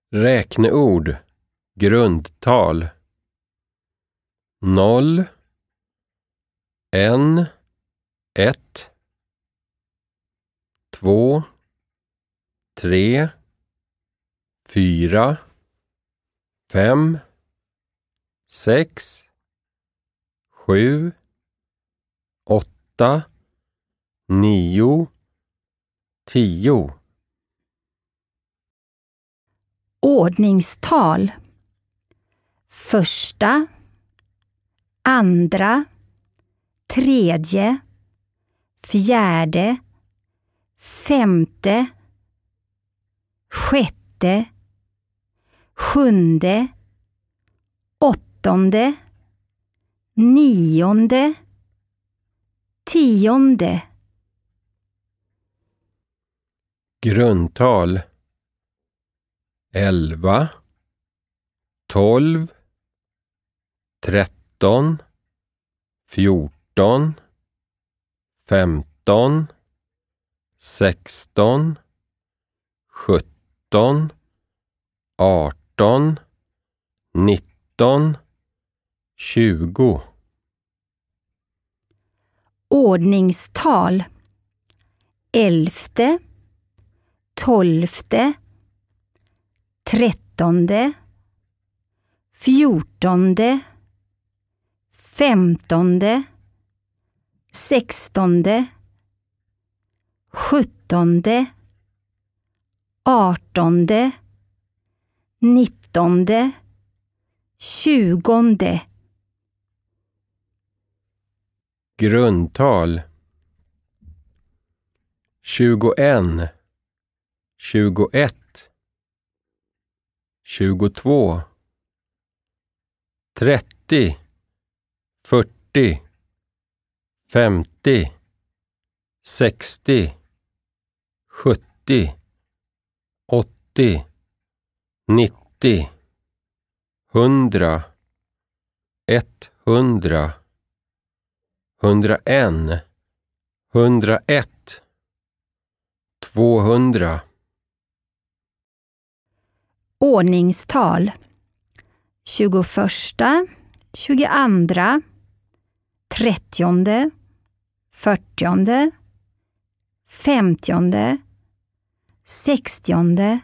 Räkneord. Grundtal. 0, 1, 1, 2, 3, 4, 5, 6, 7, 8, 9, 10. Ordningstal. Första, andra, tredje, fjärde, femte, sjätte, sjunde, åttonde, nionde, tionde. Grundtal. 11, 12, 13, 14, 15, 16, 17, 18, 19, 20. Ordningstal. 11, 12, 13, 14, 15, 16, 17, 18, 19, 20. Grundtal. 21, 21, 22, 30, 40, 50, 60, 70, 80, 90, 100, 100, 101, 101, 200. Ordningstal. 21, 22, 30, 40, 50, 60,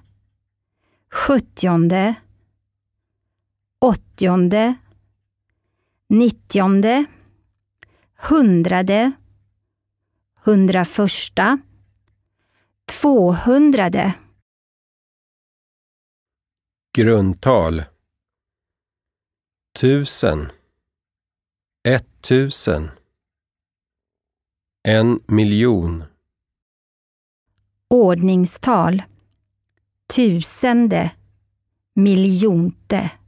70, 80, 90, 100, 101, 200. Grundtal. 1000, 1000, 1,000,000. Ordningstal. Tusende, miljonte.